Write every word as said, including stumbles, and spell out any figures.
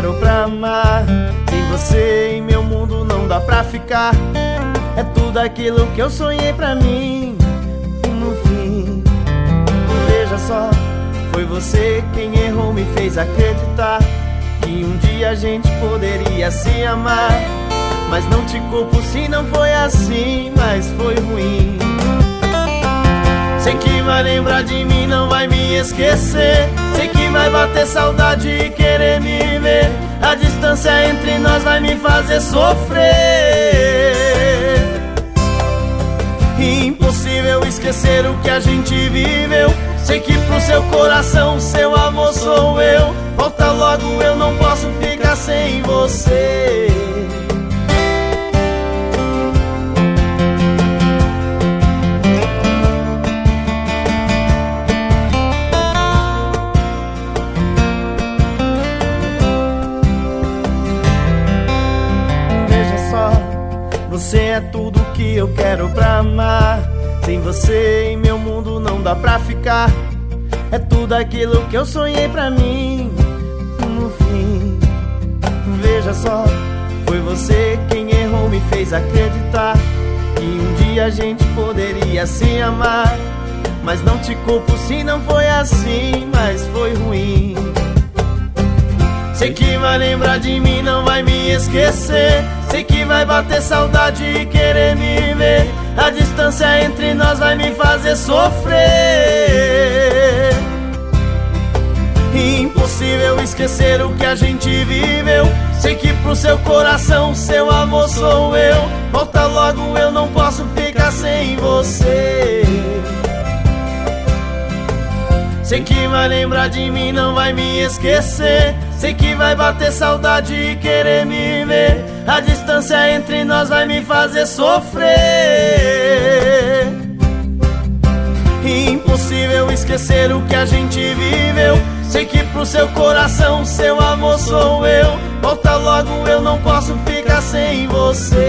quero pra amar. Sem você em meu mundo não dá pra ficar. É tudo aquilo que eu sonhei pra mim. No fim, veja só, foi você quem errou, me fez acreditar que um dia a gente poderia se amar. Mas não te culpo se não foi assim, mas foi ruim. Sei que vai lembrar de mim, não vai me esquecer. Sei que vai bater saudade e querer me ver. A distância entre nós vai me fazer sofrer. Impossível esquecer o que a gente viveu. Sei que pro seu coração, seu amor sou eu. Volta logo, eu não posso ficar sem você. Você é tudo que eu quero pra amar. Sem você em meu mundo não dá pra ficar. É tudo aquilo que eu sonhei pra mim. No fim, veja só, foi você quem errou, me fez acreditar que um dia a gente poderia se amar. Mas não te culpo se não foi assim, mas foi ruim. Sei que vai lembrar de mim, não vai me esquecer. Sei que vai bater saudade e querer me ver. A distância entre nós vai me fazer sofrer. Impossível esquecer o que a gente viveu. Sei que pro seu coração, seu amor sou eu. Volta logo, eu não posso ficar sem você. Sei que vai lembrar de mim, não vai me esquecer. Sei que vai bater saudade e querer me ver. A distância entre nós vai me fazer sofrer. Impossível esquecer o que a gente viveu. Sei que pro seu coração, seu amor sou eu. Volta logo, eu não posso ficar sem você.